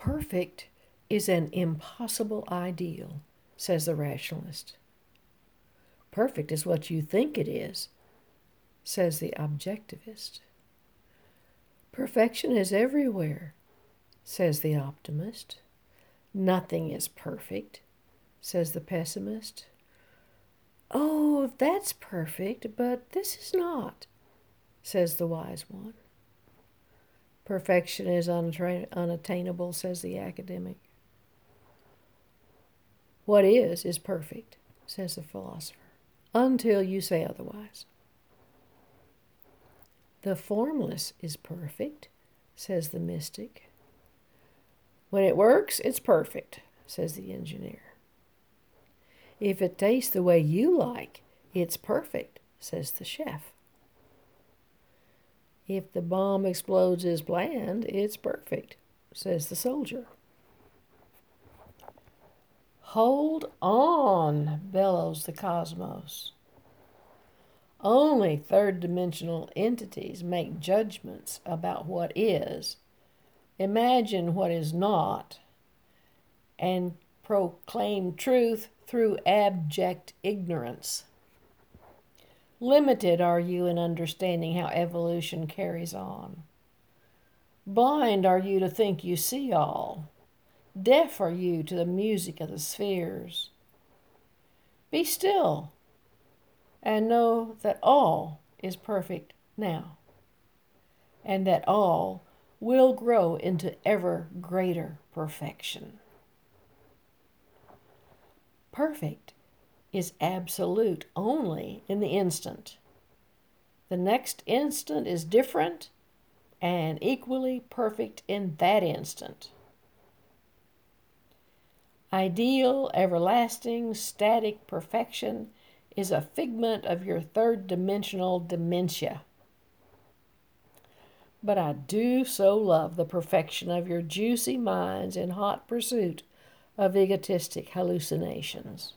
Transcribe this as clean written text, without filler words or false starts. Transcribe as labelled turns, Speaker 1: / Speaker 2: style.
Speaker 1: Perfect is an impossible ideal, says the rationalist. Perfect is what you think it is, says the objectivist. Perfection is everywhere, says the optimist. Nothing is perfect, says the pessimist. Oh, that's perfect, but this is not, says the wise one. Perfection is unattainable, says the academic. What is perfect, says the philosopher, until you say otherwise. The formless is perfect, says the mystic. When it works, it's perfect, says the engineer. If it tastes the way you like, it's perfect, says the chef. If the bomb explodes as planned, it's perfect, says the soldier. Hold on, bellows the cosmos. Only third-dimensional entities make judgments about what is, imagine what is not, and proclaim truth through abject ignorance. Limited are you in understanding how evolution carries on. Blind are you to think you see all. Deaf are you to the music of the spheres. Be still and know that all is perfect now, and that all will grow into ever greater perfection. Perfect is absolute only in the instant. The next instant is different and equally perfect in that instant. Ideal, everlasting, static perfection is a figment of your third-dimensional dementia. But I do so love the perfection of your juicy minds in hot pursuit of egotistic hallucinations.